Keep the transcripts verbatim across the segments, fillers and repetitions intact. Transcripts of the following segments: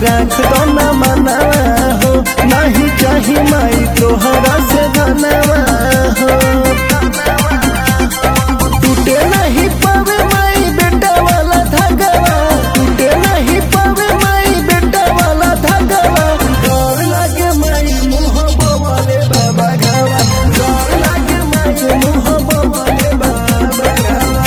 राख दो न मनावा हो, नहीं चाही माई तोहरा से धनवा हो। टूटे नहीं पावे माई बेटा वाला धागवा, टूटे नहीं पावे माई बेटा वाला धागवा। डर लागे माई मुँह बोले बाबा घावा, डर लागे माई मुँह बोले बाबा घावा।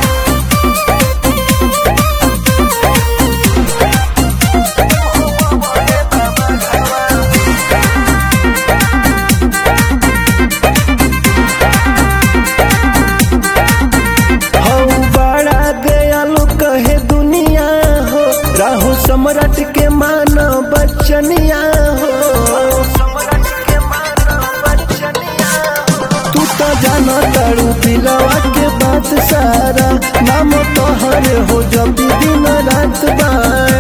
कहे दुनिया हो, राहु सम्राट के मानो बचनिया हो। तू तो जानो तारू दिलवा के बात सारा, नाम तोहर हो जब दिन रात बार।